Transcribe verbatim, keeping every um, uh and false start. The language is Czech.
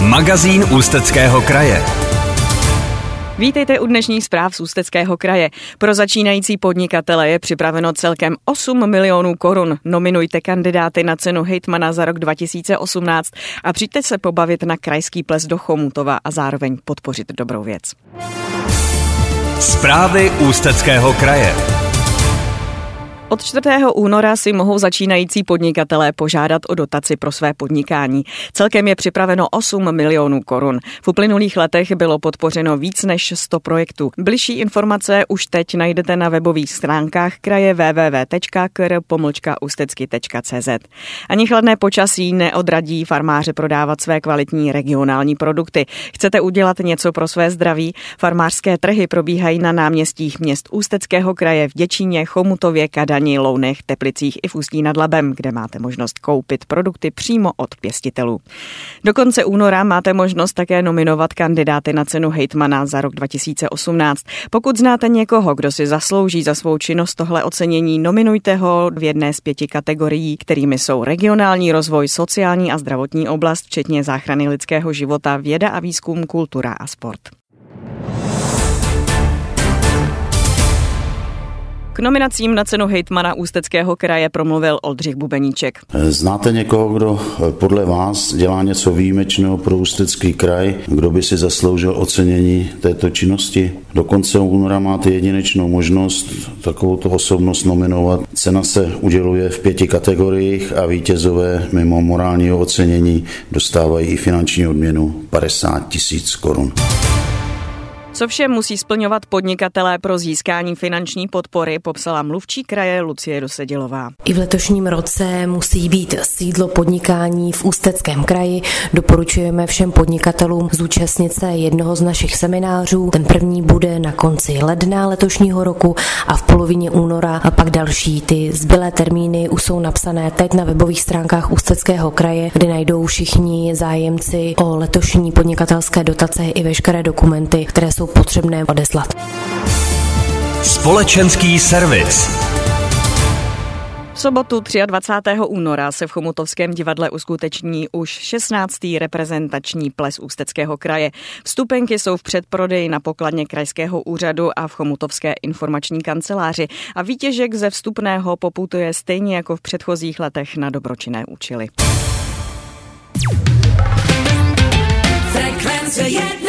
Magazín Ústeckého kraje. Vítejte u dnešních zpráv z Ústeckého kraje. Pro začínající podnikatele je připraveno celkem osm milionů korun. Nominujte kandidáty na cenu hejtmana za rok dva tisíce osmnáct a přijďte se pobavit na krajský ples do Chomutova a zároveň podpořit dobrou věc. Zprávy Ústeckého kraje. Od čtvrtého února si mohou začínající podnikatelé požádat o dotaci pro své podnikání. Celkem je připraveno osm milionů korun. V uplynulých letech bylo podpořeno víc než sto projektů. Bližší informace už teď najdete na webových stránkách kraje w w w tečka k r pomlčka ústecky tečka c z. Ani chladné počasí neodradí farmáře prodávat své kvalitní regionální produkty. Chcete udělat něco pro své zdraví? Farmářské trhy probíhají na náměstích měst Ústeckého kraje v Děčíně, Chomutově, Kadani, Lounech, Teplicích i v Ústí nad Labem, kde máte možnost koupit produkty přímo od pěstitelů. Do konce února máte možnost také nominovat kandidáty na cenu hejtmana za rok dva tisíce osmnáct. Pokud znáte někoho, kdo si zaslouží za svou činnost tohle ocenění, nominujte ho v jedné z pěti kategorií, kterými jsou regionální rozvoj, sociální a zdravotní oblast, včetně záchrany lidského života, věda a výzkum, kultura a sport. K nominacím na cenu hejtmana Ústeckého kraje promluvil Oldřich Bubeníček. Znáte někoho, kdo podle vás dělá něco výjimečného pro Ústecký kraj? Kdo by si zasloužil ocenění této činnosti? Do konce února máte jedinečnou možnost takovouto osobnost nominovat. Cena se uděluje v pěti kategoriích a vítězové mimo morálního ocenění dostávají i finanční odměnu padesát tisíc korun. Co vše musí splňovat podnikatelé pro získání finanční podpory, popsala mluvčí kraje Lucie Dosedilová. I v letošním roce musí být sídlo podnikání v Ústeckém kraji. Doporučujeme všem podnikatelům zúčastnit se jednoho z našich seminářů. Ten první bude na konci ledna letošního roku a v polovině února a pak další. Ty zbylé termíny už jsou napsané teď na webových stránkách Ústeckého kraje, kde najdou všichni zájemci o letošní podnikatelské dotace i veškeré dokumenty, které jsou potřebné odeslat. Společenský servis. V sobotu dvacátého třetího února se v Chomutovském divadle uskuteční už šestnáctý reprezentační ples Ústeckého kraje. Vstupenky jsou v předprodeji na pokladně krajského úřadu a v chomutovské informační kanceláři a výtěžek ze vstupného poputuje stejně jako v předchozích letech na dobročinné účely. Frekvence jedna.